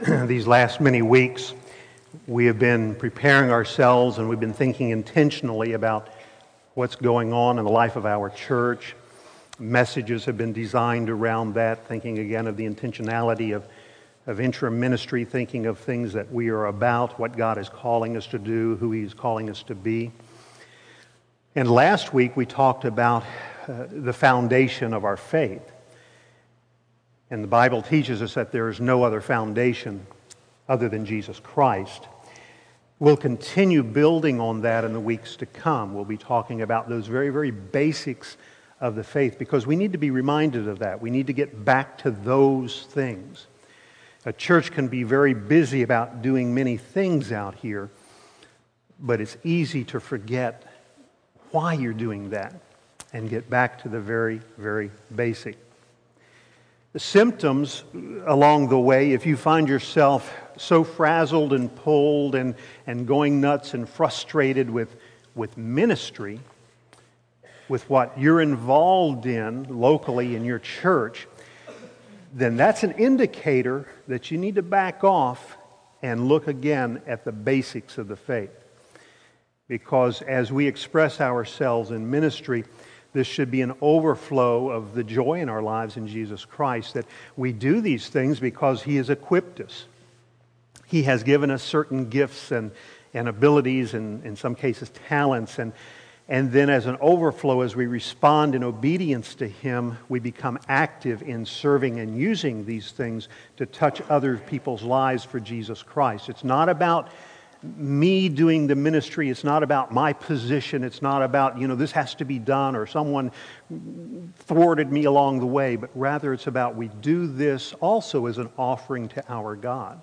these last many weeks, we have been preparing ourselves and we've been thinking intentionally about what's going on in the life of our church. Messages have been designed around that, thinking again of the intentionality of interim ministry, thinking of things that we are about, what God is calling us to do, who He's calling us to be. And last week we talked about the foundation of our faith. And the Bible teaches us that there is no other foundation other than Jesus Christ. We'll continue building on that in the weeks to come. We'll be talking about those very, very basics of the faith because we need to be reminded of that. We need to get back to those things. A church can be very busy about doing many things out here, but it's easy to forget why you're doing that and get back to the very, very basic. The symptoms along the way, if you find yourself so frazzled and pulled and going nuts and frustrated with ministry, with what you're involved in locally in your church, then that's an indicator that you need to back off and look again at the basics of the faith. Because as we express ourselves in ministry, this should be an overflow of the joy in our lives in Jesus Christ, that we do these things because He has equipped us. He has given us certain gifts and abilities and in some cases talents. And then as an overflow, as we respond in obedience to Him, we become active in serving and using these things to touch other people's lives for Jesus Christ. It's not about me doing the ministry. It's not about my position. It's not about, this has to be done or someone thwarted me along the way. But rather it's about we do this also as an offering to our God.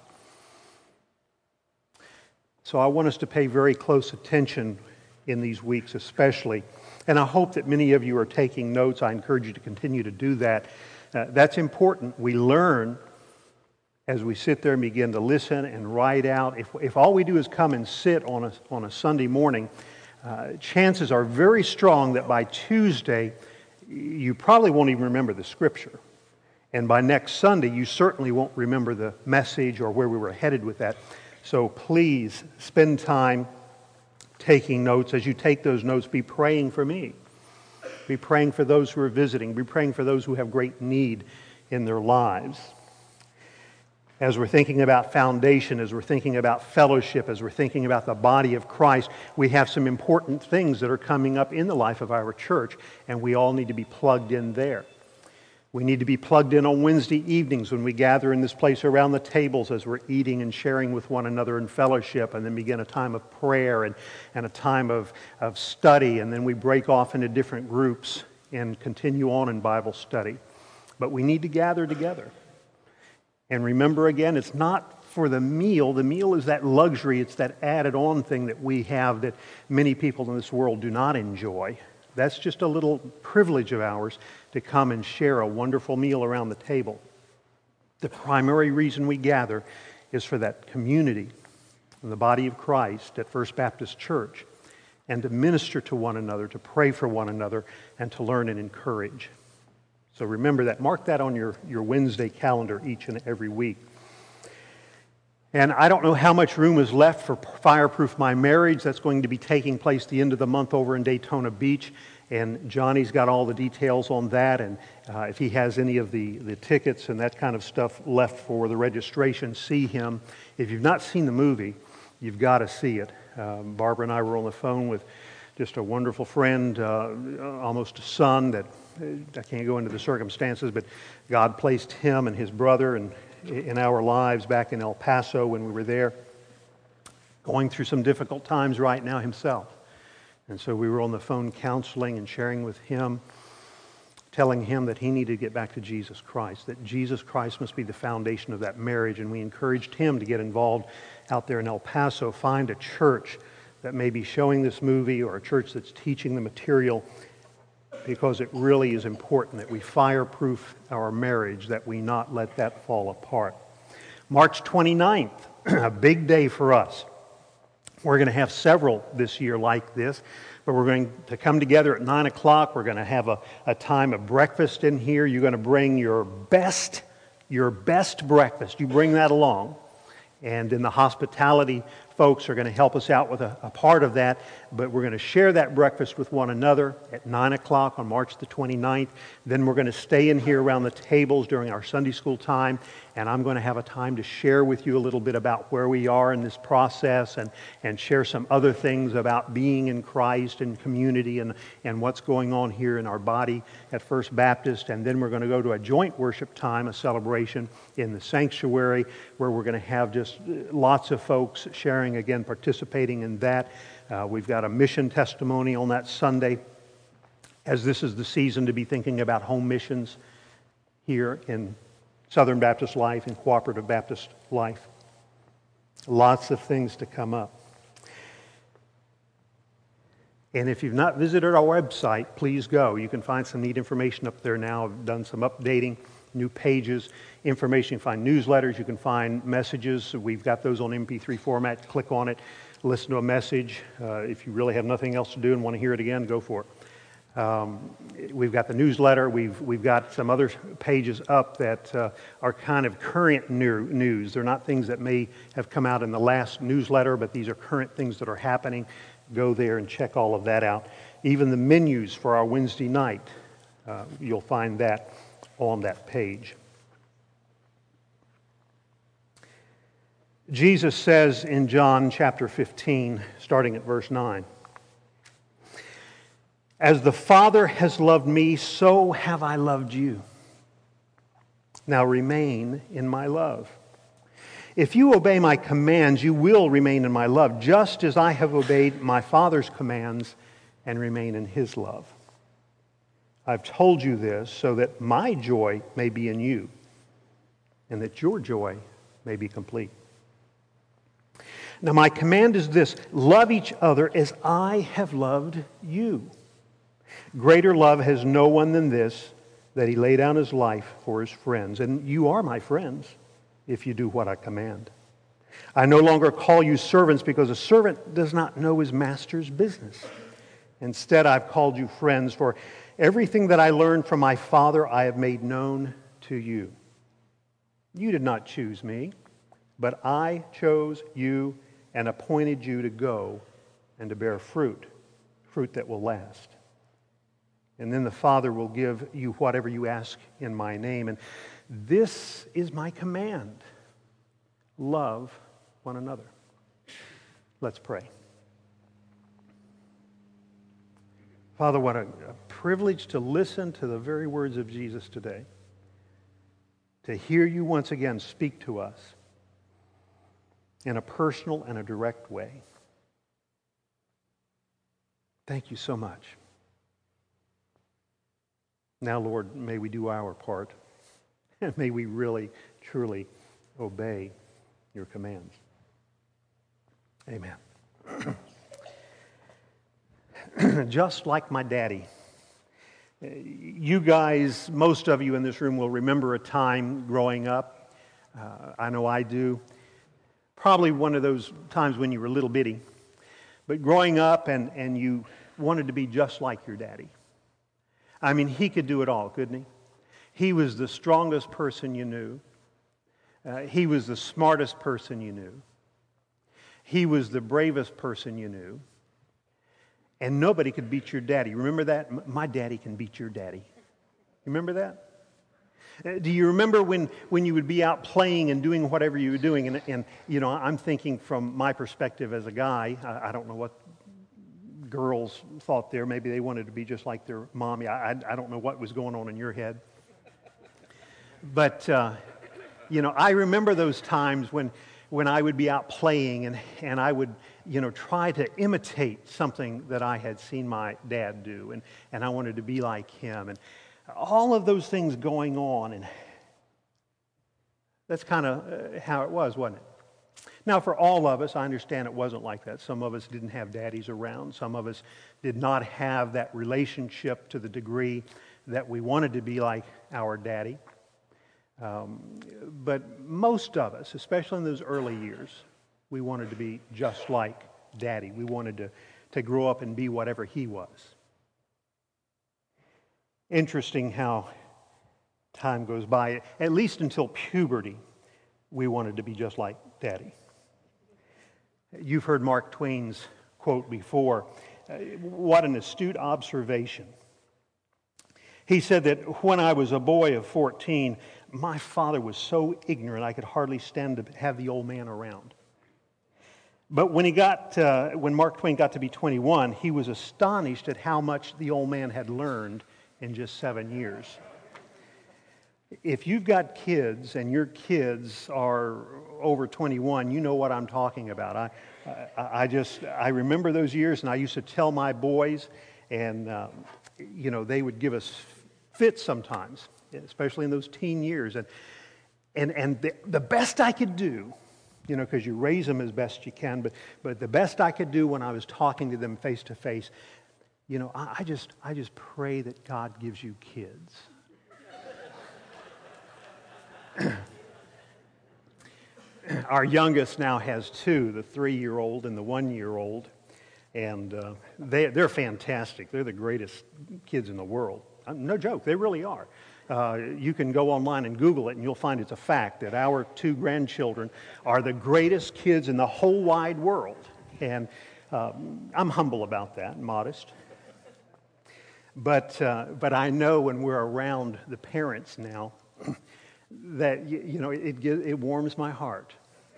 So I want us to pay very close attention in these weeks especially. And I hope that many of you are taking notes. I encourage you to continue to do that. That's important. We learn as we sit there and begin to listen and write out. If all we do is come and sit on a Sunday morning, chances are very strong that by Tuesday you probably won't even remember the Scripture. And by next Sunday you certainly won't remember the message or where we were headed with that. So please spend time taking notes. As you take those notes, be praying for me. Be praying for those who are visiting. Be praying for those who have great need in their lives. As we're thinking about foundation, as we're thinking about fellowship, as we're thinking about the body of Christ, we have some important things that are coming up in the life of our church, and we all need to be plugged in there. We need to be plugged in on Wednesday evenings when we gather in this place around the tables as we're eating and sharing with one another in fellowship, and then begin a time of prayer and a time of study, and then we break off into different groups and continue on in Bible study. But we need to gather together. And remember again, it's not for the meal. The meal is that luxury. It's that added on thing that we have that many people in this world do not enjoy. That's just a little privilege of ours to come and share a wonderful meal around the table. The primary reason we gather is for that community in the body of Christ at First Baptist Church and to minister to one another, to pray for one another, and to learn and encourage. So remember that. Mark that on your Wednesday calendar each and every week. And I don't know how much room is left for Fireproof My Marriage. That's going to be taking place the end of the month over in Daytona Beach. And Johnny's got all the details on that. And if he has any of the tickets and that kind of stuff left for the registration, see him. If you've not seen the movie, you've got to see it. Barbara and I were on the phone with just a wonderful friend, almost a son that I can't go into the circumstances, but God placed him and his brother in our lives back in El Paso when we were there, going through some difficult times right now himself. And so we were on the phone counseling and sharing with him, telling him that he needed to get back to Jesus Christ, that Jesus Christ must be the foundation of that marriage. And we encouraged him to get involved out there in El Paso, find a church that may be showing this movie or a church that's teaching the material, because it really is important that we fireproof our marriage, that we not let that fall apart. March 29th, a big day for us. We're going to have several this year like this, but we're going to come together at 9 o'clock. We're going to have a time of breakfast in here. You're going to bring your best breakfast. You bring that along. And then the hospitality folks are going to help us out with a part of that. But we're going to share that breakfast with one another at 9 o'clock on March the 29th. Then we're going to stay in here around the tables during our Sunday school time. And I'm going to have a time to share with you a little bit about where we are in this process and share some other things about being in Christ and community and what's going on here in our body at First Baptist. And then we're going to go to a joint worship time, a celebration in the sanctuary, where we're going to have just lots of folks sharing, again, participating in that. We've got a mission testimony on that Sunday, as this is the season to be thinking about home missions here in Southern Baptist life and Cooperative Baptist life. Lots of things to come up. And if you've not visited our website, please go. You can find some neat information up there now. I've done some updating, new pages, information. You can find newsletters. You can find messages. We've got those on MP3 format. Click on it. Listen to a message. If you really have nothing else to do and want to hear it again, go for it. We've got the newsletter. We've got some other pages up that are kind of current news. They're not things that may have come out in the last newsletter, but these are current things that are happening. Go there and check all of that out. Even the menus for our Wednesday night, you'll find that on that page. Jesus says in John chapter 15, starting at verse 9, "As the Father has loved me, so have I loved you. Now remain in my love. If you obey my commands, you will remain in my love, just as I have obeyed my Father's commands and remain in his love. I've told you this so that my joy may be in you and that your joy may be complete. Now my command is this: love each other as I have loved you. Greater love has no one than this, that he lay down his life for his friends. And you are my friends if you do what I command. I no longer call you servants, because a servant does not know his master's business. Instead, I've called you friends, for everything that I learned from my Father I have made known to you. You did not choose me, but I chose you and appointed you to go and to bear fruit that will last. And then the Father will give you whatever you ask in my name. And this is my command: love one another." Let's pray. Father, what a privilege to listen to the very words of Jesus today, to hear you once again speak to us in a personal and a direct way. Thank you so much. Now, Lord, may we do our part, and may we really, truly obey your commands. Amen. Just like my daddy. You guys, most of you in this room will remember a time growing up. I know I do. Probably one of those times when you were little bitty. But growing up and you wanted to be just like your daddy. I mean, he could do it all, couldn't he? He was the strongest person you knew. He was the smartest person you knew. He was the bravest person you knew. And nobody could beat your daddy. Remember that? My daddy can beat your daddy. You remember that? Do you remember when you would be out playing and doing whatever you were doing? And you know, I'm thinking from my perspective as a guy. I don't know what girls thought there. Maybe they wanted to be just like their mommy. I don't know what was going on in your head. But, you know, I remember those times when I would be out playing and I would, you know, try to imitate something that I had seen my dad do. And I wanted to be like him. And all of those things going on. And that's kind of how it was, wasn't it? Now, for all of us, I understand it wasn't like that. Some of us didn't have daddies around. Some of us did not have that relationship to the degree that we wanted to be like our daddy. But most of us, especially in those early years, we wanted to be just like daddy. We wanted to grow up and be whatever he was. Interesting how time goes by, at least until puberty. we wanted to be just like Daddy. You've heard Mark Twain's quote before. What an astute observation. He said that when I was a boy of 14, my father was so ignorant I could hardly stand to have the old man around. But when Mark Twain got to be 21, he was astonished at how much the old man had learned in just 7 years. If you've got kids and your kids are over 21, you know what I'm talking about. I remember those years, and I used to tell my boys, and they would give us fits sometimes, especially in those teen years. And the best I could do, because you raise them as best you can, but the best I could do when I was talking to them face to face, I just pray that God gives you kids. Our youngest now has two, the 3-year-old and the 1-year-old, and they're fantastic. They're the greatest kids in the world. No joke, they really are. You can go online and Google it, and you'll find it's a fact that our 2 grandchildren are the greatest kids in the whole wide world. And I'm humble about that, modest. But I know when we're around the parents now that it warms my heart.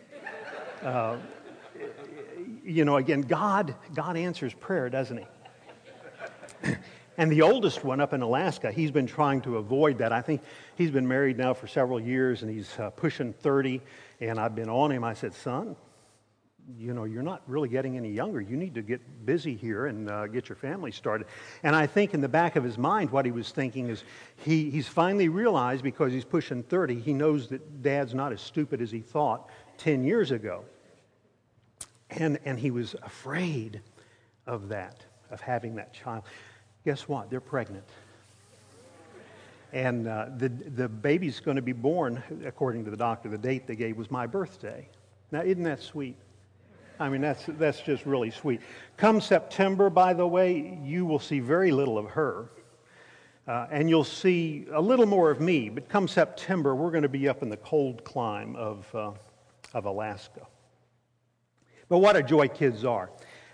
Again, God answers prayer, doesn't He? And the oldest one up in Alaska, he's been trying to avoid that. I think he's been married now for several years, and he's pushing 30. And I've been on him. I said, son, you're not really getting any younger. You need to get busy here and get your family started. And I think in the back of his mind, what he was thinking is he's finally realized, because he's pushing 30, he knows that Dad's not as stupid as he thought 10 years ago. And he was afraid of that, of having that child. Guess what? They're pregnant. And the baby's going to be born, according to the doctor. The date they gave was my birthday. Now, isn't that sweet? I mean, that's just really sweet. Come September, by the way, you will see very little of her. And you'll see a little more of me. But come September, we're going to be up in the cold clime of Alaska. But what a joy kids are.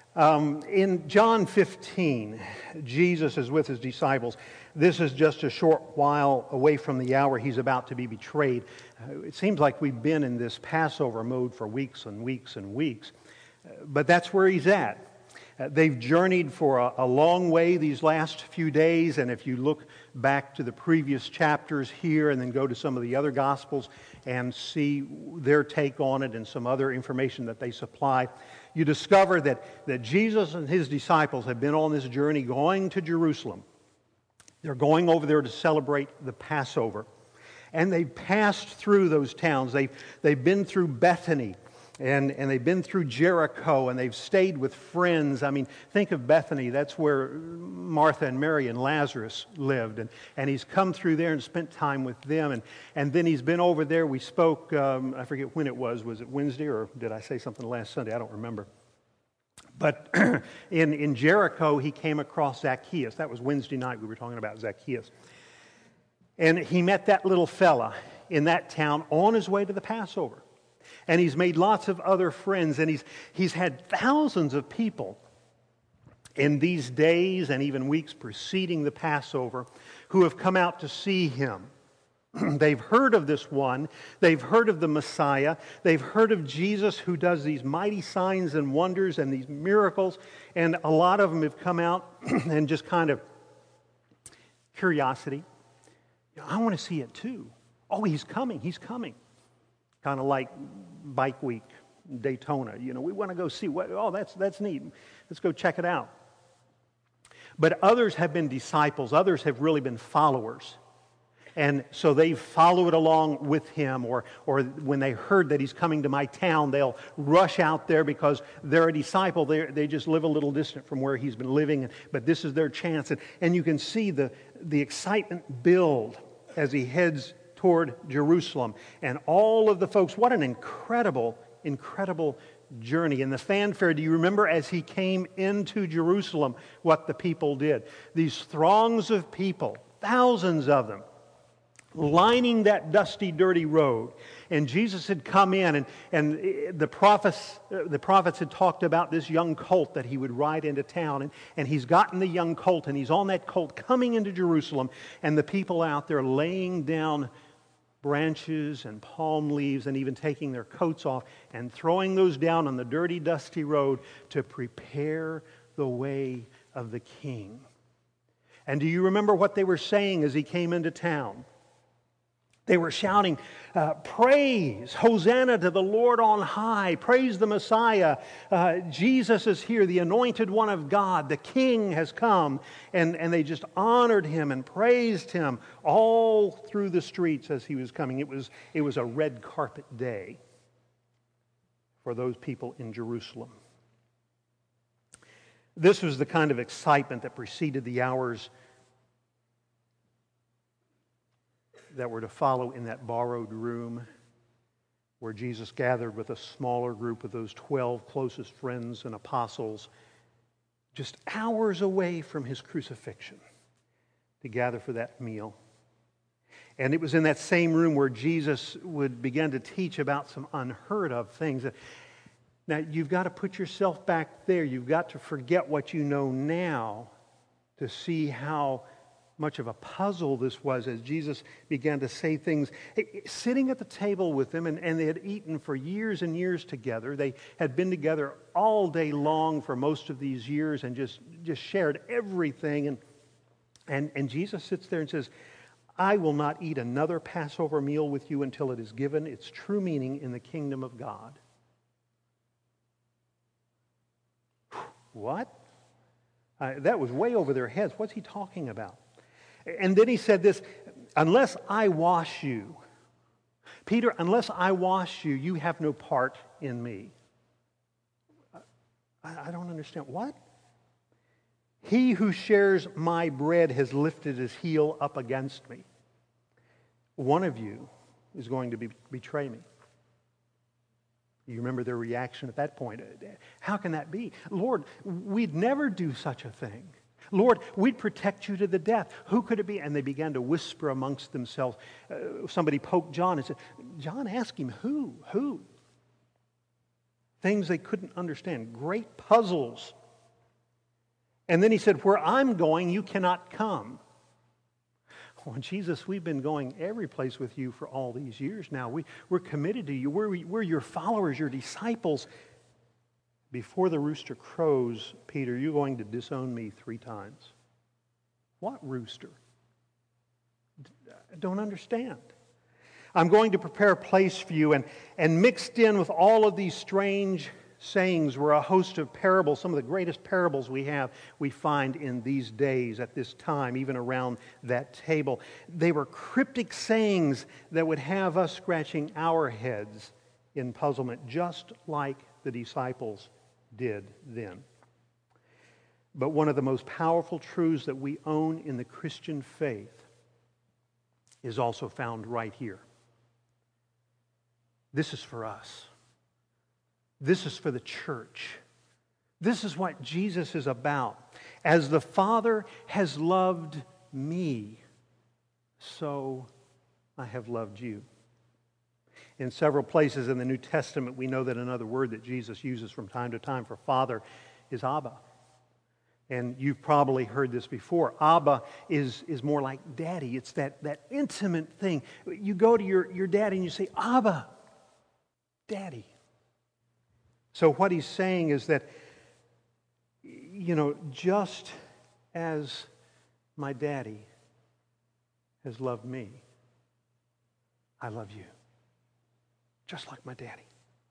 In John 15, Jesus is with his disciples. This is just a short while away from the hour he's about to be betrayed. It seems like we've been in this Passover mode for weeks and weeks and weeks. But that's where he's at. They've journeyed for a long way these last few days, and if you look back to the previous chapters here and then go to some of the other Gospels and see their take on it and some other information that they supply, you discover that Jesus and his disciples have been on this journey going to Jerusalem. They're going over there to celebrate the Passover. And they've passed through those towns. They've been through Bethany. And they've been through Jericho, and they've stayed with friends. I mean, think of Bethany. That's where Martha and Mary and Lazarus lived. And he's come through there and spent time with them. And then he's been over there. We spoke, I forget when it was. Was it Wednesday, or did I say something last Sunday? I don't remember. But in Jericho, he came across Zacchaeus. That was Wednesday night. We were talking about Zacchaeus. And he met that little fella in that town on his way to the Passover. And he's made lots of other friends, and he's had thousands of people in these days and even weeks preceding the Passover who have come out to see him. They've heard of this one. They've heard of the Messiah. They've heard of Jesus, who does these mighty signs and wonders and these miracles. And a lot of them have come out and just kind of curiosity. I want to see it too. Oh, he's coming. He's coming. Kind of like Bike Week, Daytona. We want to go see what. Oh, that's neat. Let's go check it out. But others have been disciples. Others have really been followers. And so they followed along with him, or when they heard that he's coming to my town, they'll rush out there because they're a disciple. They just live a little distant from where he's been living, but this is their chance. And you can see the excitement build as he heads toward Jerusalem. And all of the folks, what an incredible, incredible journey. And the fanfare, do you remember as he came into Jerusalem, what the people did? These throngs of people, thousands of them, lining that dusty, dirty road. And Jesus had come in, and the prophets had talked about this young colt that he would ride into town. And he's gotten the young colt, and he's on that colt coming into Jerusalem. And the people out there laying down branches and palm leaves and even taking their coats off and throwing those down on the dirty, dusty road to prepare the way of the King. And do you remember what they were saying as he came into town? They were shouting, praise, Hosanna to the Lord on high, praise the Messiah. Jesus is here, the anointed one of God, the King has come. And they just honored him and praised him all through the streets as he was coming. It was a red carpet day for those people in Jerusalem. This was the kind of excitement that preceded the hours that were to follow in that borrowed room where Jesus gathered with a smaller group of those 12 closest friends and apostles just hours away from his crucifixion to gather for that meal. And it was in that same room where Jesus would begin to teach about some unheard of things. Now, you've got to put yourself back there. You've got to forget what you know now to see how much of a puzzle this was as Jesus began to say things. Sitting at the table with them, and they had eaten for years and years together. They had been together all day long for most of these years and just shared everything. And Jesus sits there and says, I will not eat another Passover meal with you until it is given its true meaning in the kingdom of God. What? That was way over their heads. What's he talking about? And then he said this, unless I wash you, Peter, unless I wash you, you have no part in me. I don't understand. What? He who shares my bread has lifted his heel up against me. One of you is going to betray me. You remember their reaction at that point. How can that be? Lord, we'd never do such a thing. Lord, we'd protect you to the death. Who could it be? And they began to whisper amongst themselves. Somebody poked John and said, John, ask him, who? Who? Things they couldn't understand. Great puzzles. And then he said, where I'm going, you cannot come. Oh, Jesus, we've been going every place with you for all these years now. We're committed to you. We're your followers, your disciples. Before the rooster crows, Peter, you're going to disown me 3 times. What rooster? I don't understand. I'm going to prepare a place for you, and mixed in with all of these strange sayings were a host of parables. Some of the greatest parables we find in these days at this time, even around that table. They were cryptic sayings that would have us scratching our heads in puzzlement, just like the disciples did then. But one of the most powerful truths that we own in the Christian faith is also found right here. This is for us. This is for the church. This is what Jesus is about. As the Father has loved me, so I have loved you. In several places in the New Testament, we know that another word that Jesus uses from time to time for Father is Abba. And you've probably heard this before. Abba is more like Daddy. It's that intimate thing. You go to your daddy and you say, Abba, Daddy. So what he's saying is that, just as my daddy has loved me, I love you. Just like my daddy.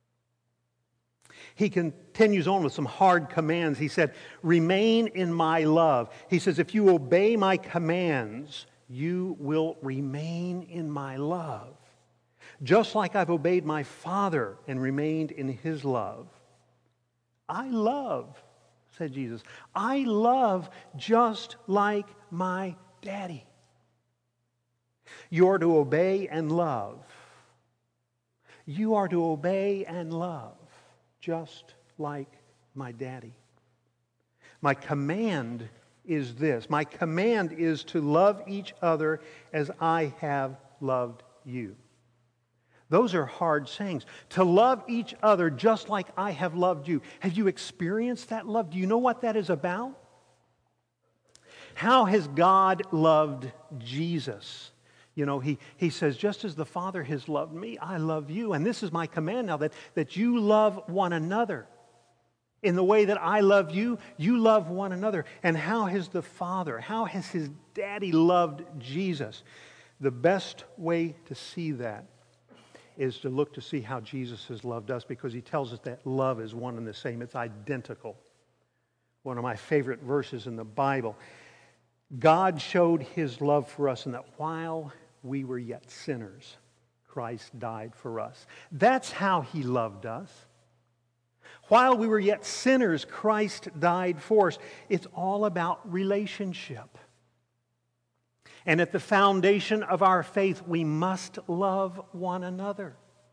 He continues on with some hard commands. He said, remain in my love. He says, if you obey my commands, you will remain in my love. Just like I've obeyed my Father and remained in his love. I love, said Jesus, I love just like my daddy. You are to obey and love. You are to obey and love just like my daddy. My command is this. My command is to love each other as I have loved you. Those are hard sayings. To love each other just like I have loved you. Have you experienced that love? Do you know what that is about? How has God loved Jesus? You know, he says, just as the Father has loved me, I love you. And this is my command now, that you love one another. In the way that I love you, you love one another. And how has the Father, how has his daddy loved Jesus? The best way to see that is to look to see how Jesus has loved us, because he tells us that love is one and the same. It's identical. One of my favorite verses in the Bible. God showed his love for us in that while we were yet sinners, Christ died for us. That's how he loved us. While we were yet sinners, Christ died for us. It's all about relationship. And at the foundation of our faith, we must love one another.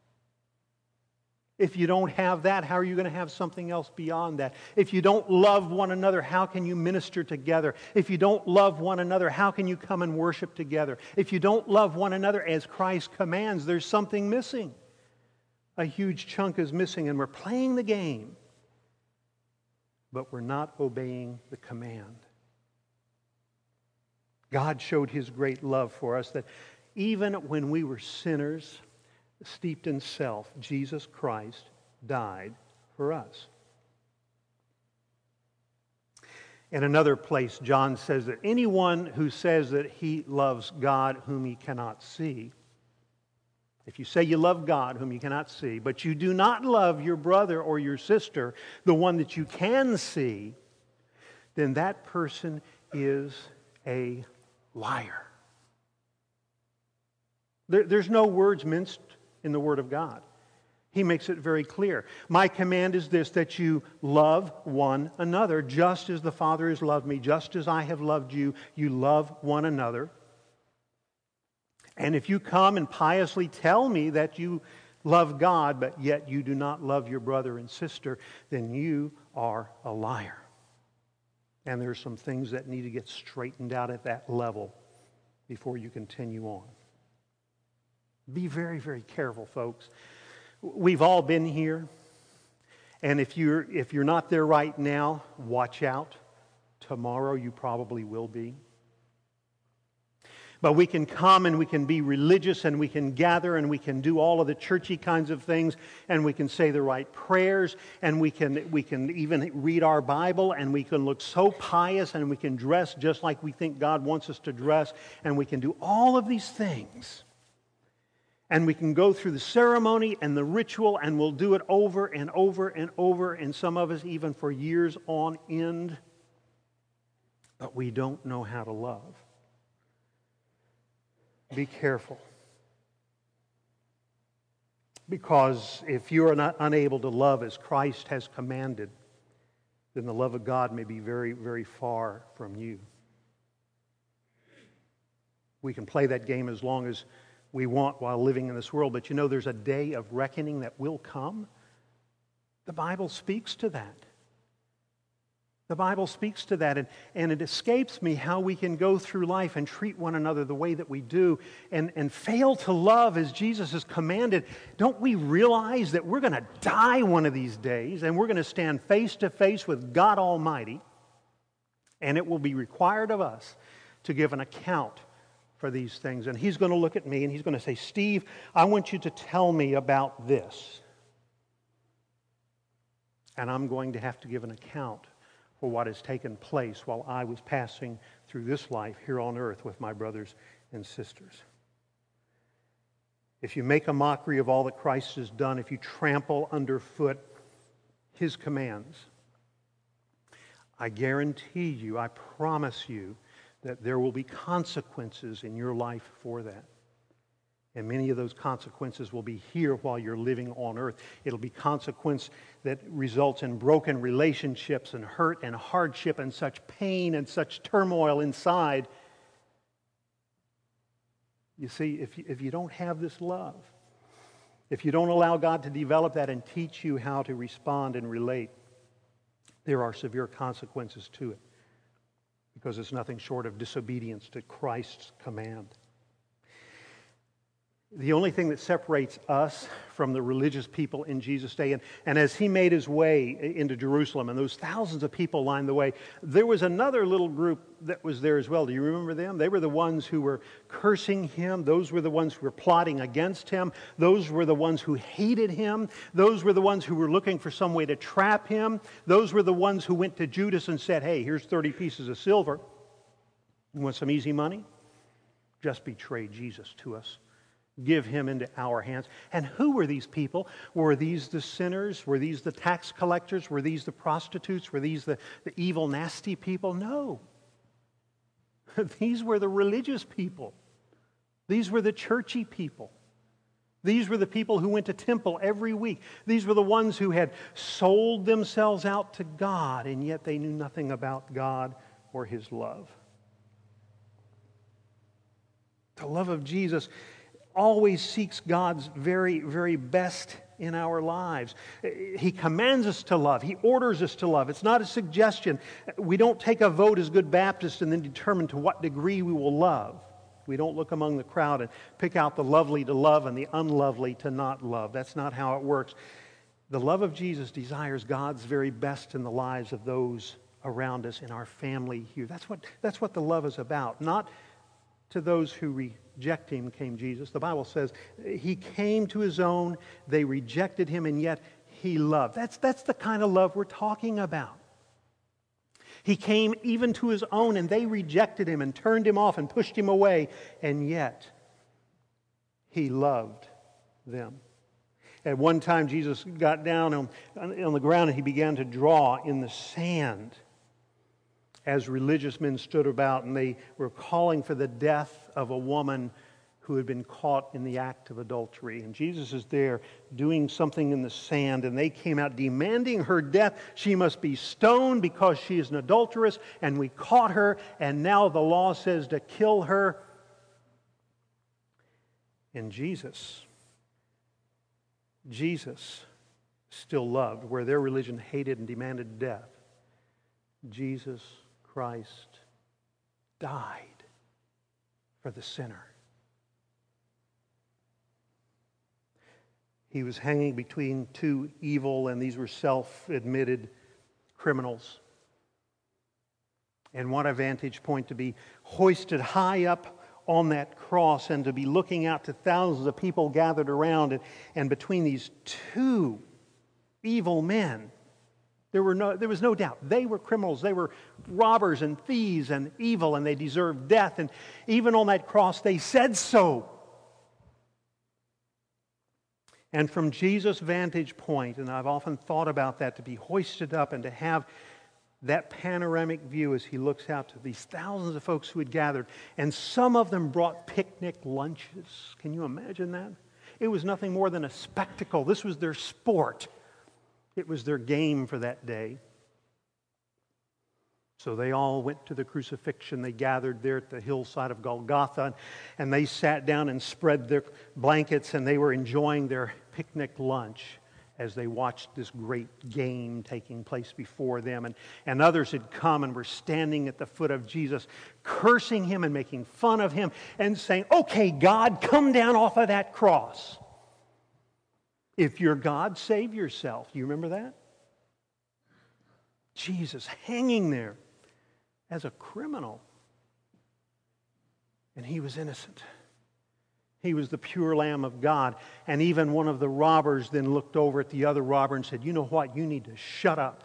If you don't have that, how are you going to have something else beyond that? If you don't love one another, how can you minister together? If you don't love one another, how can you come and worship together? If you don't love one another as Christ commands, there's something missing. A huge chunk is missing, and we're playing the game, but we're not obeying the command. God showed his great love for us, that even when we were sinners, steeped in self, Jesus Christ died for us. In another place, John says that anyone who says that he loves God whom he cannot see, if you say you love God whom you cannot see, but you do not love your brother or your sister, the one that you can see, then that person is a liar. There's no words minced in the Word of God. He makes it very clear. My command is this, that you love one another, just as the Father has loved me, just as I have loved you, you love one another. And if you come and piously tell me that you love God, but yet you do not love your brother and sister, then you are a liar. And there are some things that need to get straightened out at that level before you continue on. Be very, very careful, folks. We've all been here. And if you're not there right now, watch out. Tomorrow you probably will be. But we can come and we can be religious and we can gather and we can do all of the churchy kinds of things and we can say the right prayers and we can even read our Bible and we can look so pious and we can dress just like we think God wants us to dress and we can do all of these things. And we can go through the ceremony and the ritual and we'll do it over and over and over, and some of us even for years on end. But we don't know how to love. Be careful. Because if you are not unable to love as Christ has commanded, then the love of God may be very, very far from you. We can play that game as long as we want while living in this world, but you know there's a day of reckoning that will come. The Bible speaks to that. The Bible speaks to that, and it escapes me how we can go through life and treat one another the way that we do and fail to love as Jesus has commanded. Don't we realize that we're going to die one of these days and we're going to stand face to face with God Almighty, and it will be required of us to give an account for these things. And He's going to look at me and He's going to say, Steve, I want you to tell me about this. And I'm going to have to give an account for what has taken place while I was passing through this life here on earth with my brothers and sisters. If you make a mockery of all that Christ has done, if you trample underfoot His commands, I guarantee you, I promise you, that there will be consequences in your life for that. And many of those consequences will be here while you're living on earth. It'll be consequence that results in broken relationships and hurt and hardship and such pain and such turmoil inside. You see, if you don't have this love, if you don't allow God to develop that and teach you how to respond and relate, there are severe consequences to it, because it's nothing short of disobedience to Christ's command. the only thing that separates us from the religious people in Jesus' day. And as he made his way into Jerusalem and those thousands of people lined the way, there was another little group that was there as well. Do you remember them? They were the ones who were cursing him. Those were the ones who were plotting against him. Those were the ones who hated him. Those were the ones who were looking for some way to trap him. Those were the ones who went to Judas and said, hey, here's 30 pieces of silver. You want some easy money? Just betray Jesus to us. Give him into our hands. And who were these people? Were these the sinners? Were these the tax collectors? Were these the prostitutes? Were these the evil, nasty people? No. These were the religious people. These were the churchy people. These were the people who went to temple every week. These were the ones who had sold themselves out to God, and yet they knew nothing about God or his love. The love of Jesus always seeks God's very, very best in our lives. He commands us to love. He orders us to love. It's not a suggestion. We don't take a vote as good Baptists and then determine to what degree we will love. We don't look among the crowd and pick out the lovely to love and the unlovely to not love. That's not how it works. The love of Jesus desires God's very best in the lives of those around us in our family here. That's what the love is about. Not to those who reject him came Jesus. The Bible says he came to his own, they rejected him, and yet he loved. That's the kind of love we're talking about. He came even to his own, and they rejected him and turned him off and pushed him away, and yet he loved them. At one time, Jesus got down on the ground and he began to draw in the sand as religious men stood about, and they were calling for the death of a woman who had been caught in the act of adultery. And Jesus is there doing something in the sand, and they came out demanding her death. She must be stoned because she is an adulteress, and we caught her, and now the law says to kill her. And Jesus still loved. Where their religion hated and demanded death, Jesus Christ died for the sinner. He was hanging between two evil, and these were self-admitted criminals. And what a vantage point to be hoisted high up on that cross and to be looking out to thousands of people gathered around, and between these two evil men, there was no doubt. They were criminals. They were robbers and thieves and evil, and they deserved death. And even on that cross, they said so. And from Jesus' vantage point, and I've often thought about that, to be hoisted up and to have that panoramic view as he looks out to these thousands of folks who had gathered, and some of them brought picnic lunches. Can you imagine that? It was nothing more than a spectacle. This was their sport. It was their game for that day. So they all went to the crucifixion. They gathered there at the hillside of Golgotha, and they sat down and spread their blankets, and they were enjoying their picnic lunch as they watched this great game taking place before them. And others had come and were standing at the foot of Jesus, cursing him and making fun of him and saying, "Okay, God, come down off of that cross. If you're God, save yourself." Do you remember that? Jesus hanging there as a criminal. And he was innocent. He was the pure Lamb of God. And even one of the robbers then looked over at the other robber and said, "You know what? You need to shut up.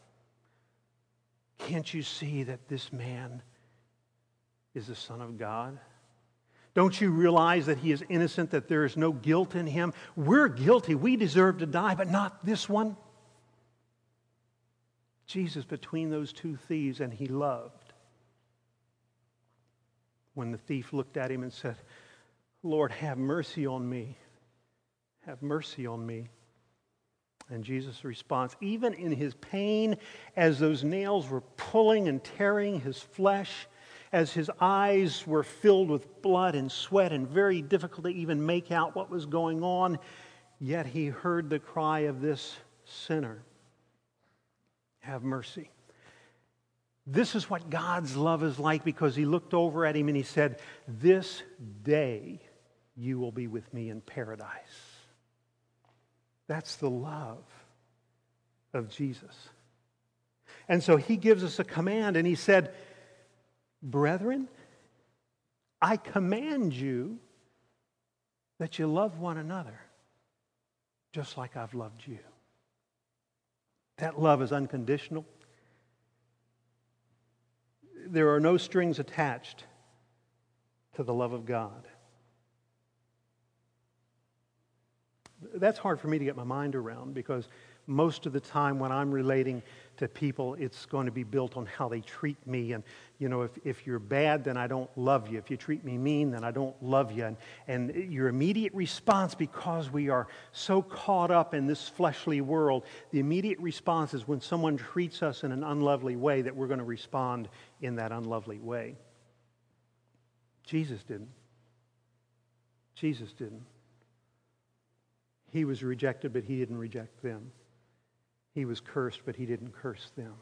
Can't you see that this man is the Son of God? Don't you realize that he is innocent, that there is no guilt in him? We're guilty. We deserve to die, but not this one." Jesus between those two thieves, and he loved. When the thief looked at him and said, "Lord, have mercy on me. Have mercy on me." And Jesus' response, even in his pain, as those nails were pulling and tearing his flesh, as his eyes were filled with blood and sweat and very difficult to even make out what was going on, yet he heard the cry of this sinner, "Have mercy." This is what God's love is like, because he looked over at him and he said, "This day you will be with me in paradise. That's the love of Jesus. And so he gives us a command, and he said, brethren, I command you that you love one another just like I've loved you. That love is unconditional. There are no strings attached to the love of God. That's hard for me to get my mind around because most of the time when I'm relating to people, it's going to be built on how they treat me. And, you know, if you're bad, then I don't love you. If you treat me mean, then I don't love you. And your immediate response, because we are so caught up in this fleshly world, the immediate response is when someone treats us in an unlovely way that we're going to respond in that unlovely way. Jesus didn't. Jesus didn't. He was rejected, but he didn't reject them. He was cursed, but he didn't curse them.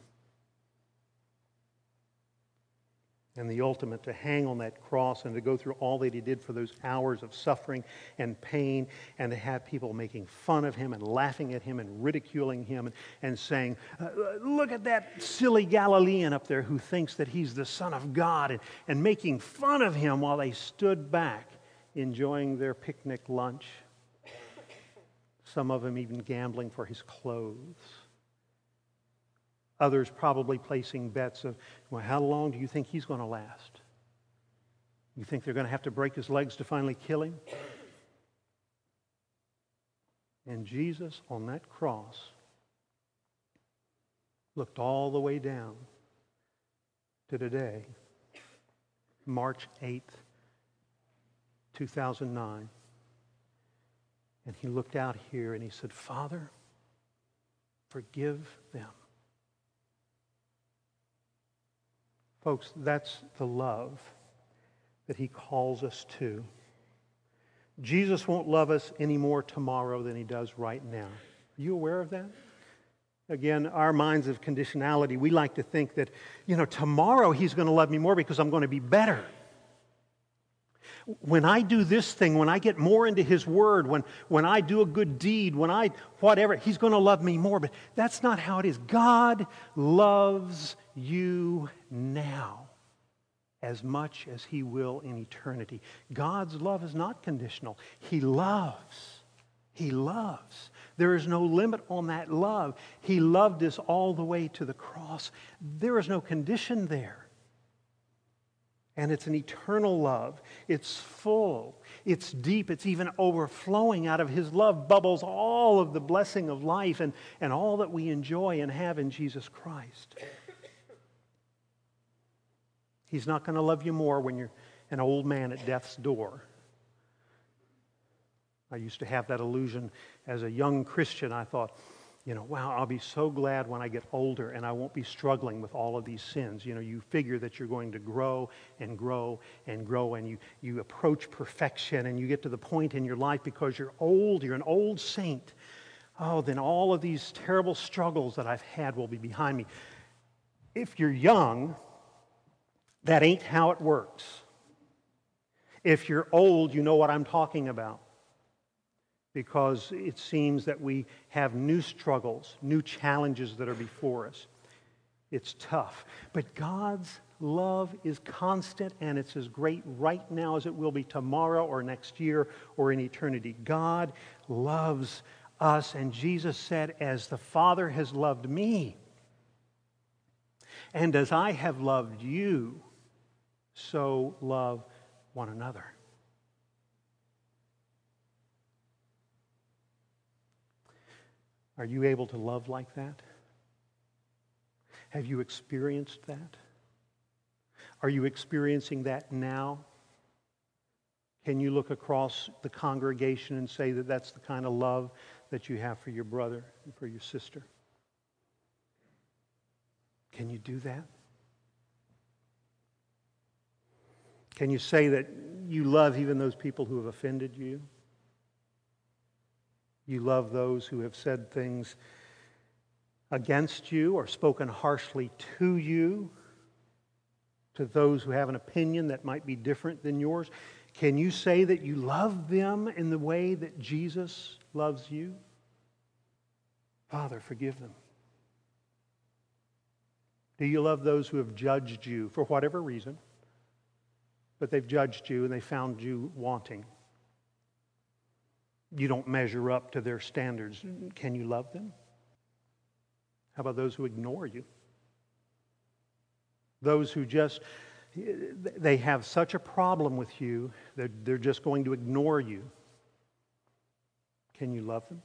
And the ultimate, to hang on that cross and to go through all that he did for those hours of suffering and pain, and to have people making fun of him and laughing at him and ridiculing him and saying, look at that silly Galilean up there who thinks that he's the Son of God, and making fun of him while they stood back enjoying their picnic lunch. Some of them even gambling for his clothes. Others probably placing bets of, well, how long do you think he's going to last? You think they're going to have to break his legs to finally kill him? And Jesus on that cross looked all the way down to today, March 8th, 2009. And he looked out here and he said, Father, forgive them. Folks, that's the love that he calls us to. Jesus won't love us any more tomorrow than he does right now. Are you aware of that? Again, our minds of conditionality, we like to think that, tomorrow he's going to love me more because I'm going to be better. When I do this thing, when I get more into his word, when I do a good deed, whatever, he's going to love me more. But that's not how it is. God loves you now as much as he will in eternity. God's love is not conditional. He loves. He loves. There is no limit on that love. He loved us all the way to the cross. There is no condition there. And it's an eternal love. It's full. It's deep. It's even overflowing. Out of his love bubbles all of the blessing of life and all that we enjoy and have in Jesus Christ. He's not going to love you more when you're an old man at death's door. I used to have that illusion as a young Christian. I thought, wow, I'll be so glad when I get older and I won't be struggling with all of these sins. You figure that you're going to grow and grow and grow, and you approach perfection, and you get to the point in your life because you're old, you're an old saint. Oh, then all of these terrible struggles that I've had will be behind me. If you're young, that ain't how it works. If you're old, you know what I'm talking about. Because it seems that we have new struggles, new challenges that are before us. It's tough. But God's love is constant, and it's as great right now as it will be tomorrow or next year or in eternity. God loves us, and Jesus said, as the Father has loved me, and as I have loved you, so love one another. Are you able to love like that? Have you experienced that? Are you experiencing that now? Can you look across the congregation and say that that's the kind of love that you have for your brother and for your sister? Can you do that? Can you say that you love even those people who have offended you? You love those who have said things against you or spoken harshly to you, to those who have an opinion that might be different than yours. Can you say that you love them in the way that Jesus loves you? Father, forgive them. Do you love those who have judged you for whatever reason, but they've judged you and they found you wanting? You don't measure up to their standards. Can you love them? How about those who ignore you? Those who just, they have such a problem with you that they're just going to ignore you. Can you love them?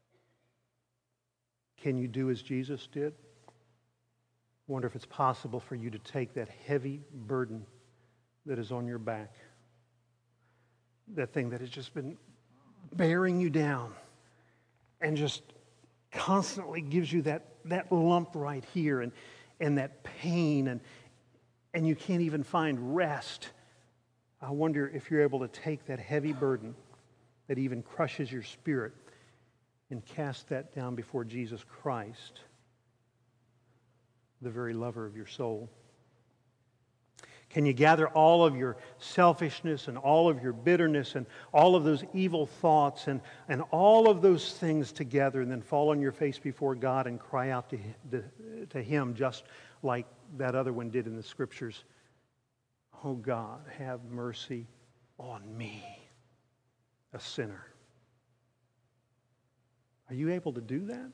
Can you do as Jesus did? I wonder if it's possible for you to take that heavy burden that is on your back, that thing that has just been bearing you down and just constantly gives you that lump right here and that pain and you can't even find rest. I wonder if you're able to take that heavy burden that even crushes your spirit and cast that down before Jesus Christ, the very lover of your soul. Can you gather all of your selfishness and all of your bitterness and all of those evil thoughts and all of those things together and then fall on your face before God and cry out to Him just like that other one did in the Scriptures? Oh God, have mercy on me, a sinner. Are you able to do that?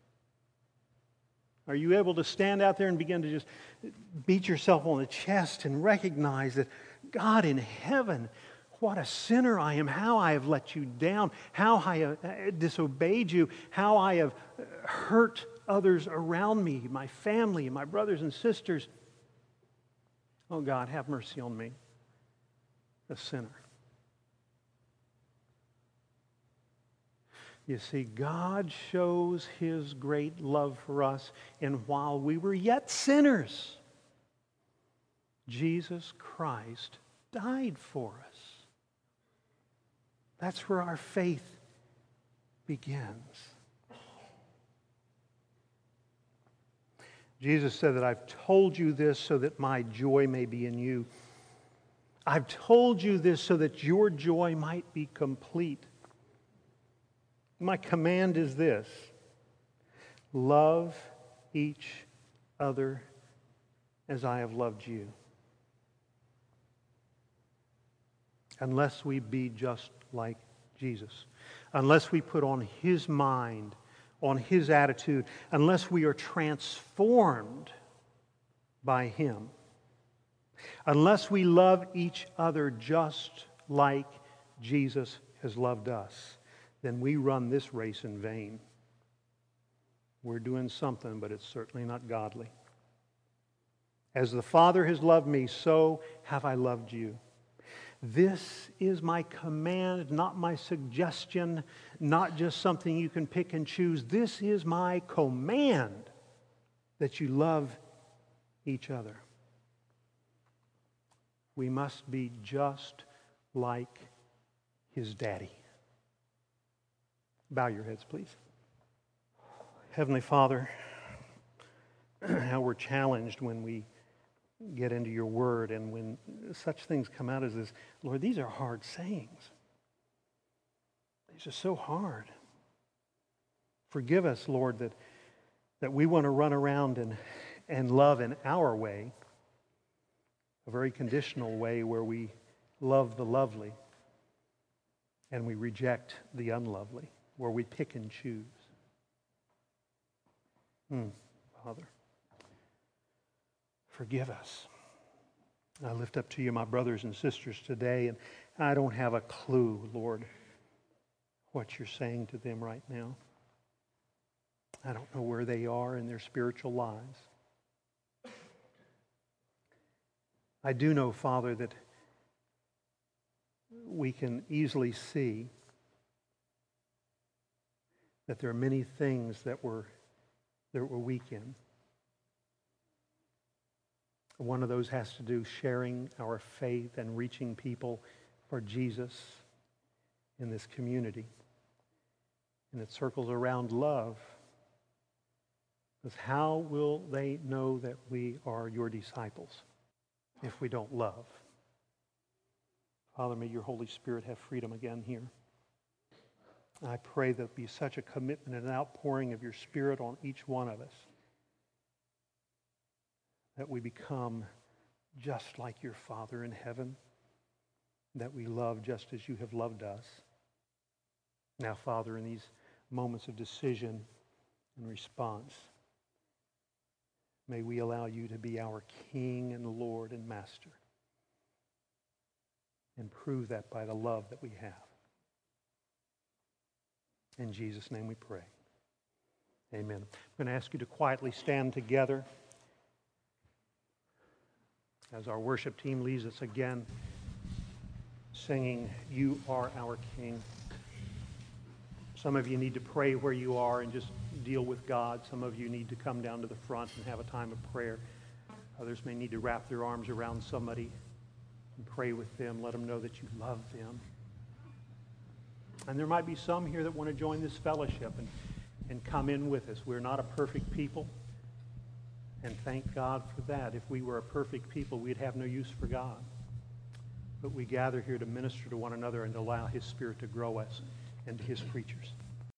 Are you able to stand out there and begin to just beat yourself on the chest and recognize that God in heaven, what a sinner I am, how I have let you down, how I have disobeyed you, how I have hurt others around me, my family, my brothers and sisters. Oh God, have mercy on me, a sinner. You see, God shows His great love for us, and while we were yet sinners, Jesus Christ died for us. That's where our faith begins. Jesus said that I've told you this so that my joy may be in you. I've told you this so that your joy might be complete. My command is this: love each other as I have loved you. Unless we be just like Jesus, unless we put on His mind, on His attitude, unless we are transformed by Him, unless we love each other just like Jesus has loved us, then we run this race in vain. We're doing something, but it's certainly not godly. As the Father has loved me, so have I loved you. This is my command, not my suggestion, not just something you can pick and choose. This is my command, that you love each other. We must be just like His daddy. Bow your heads, please. Heavenly Father, how we're challenged when we get into your word and when such things come out as this. Lord, these are hard sayings. These are so hard. Forgive us, Lord, that we want to run around and love in our way, a very conditional way where we love the lovely and we reject the unlovely, where we pick and choose. Father, forgive us. I lift up to you my brothers and sisters today, and I don't have a clue, Lord, what you're saying to them right now. I don't know where they are in their spiritual lives. I do know, Father, that we can easily see that there are many things that we're weak in. One of those has to do sharing our faith and reaching people for Jesus in this community. And it circles around love. Because how will they know that we are your disciples if we don't love? Father, may your Holy Spirit have freedom again here. I pray that there be such a commitment and an outpouring of your Spirit on each one of us that we become just like your Father in heaven, that we love just as you have loved us. Now, Father, in these moments of decision and response, may we allow you to be our King and Lord and Master, and prove that by the love that we have. In Jesus' name we pray. Amen. I'm going to ask you to quietly stand together as our worship team leads us again, singing, "You Are Our King." Some of you need to pray where you are and just deal with God. Some of you need to come down to the front and have a time of prayer. Others may need to wrap their arms around somebody and pray with them. Let them know that you love them. And there might be some here that want to join this fellowship and come in with us. We're not a perfect people, and thank God for that. If we were a perfect people, we'd have no use for God. But we gather here to minister to one another and to allow his Spirit to grow us into his creatures.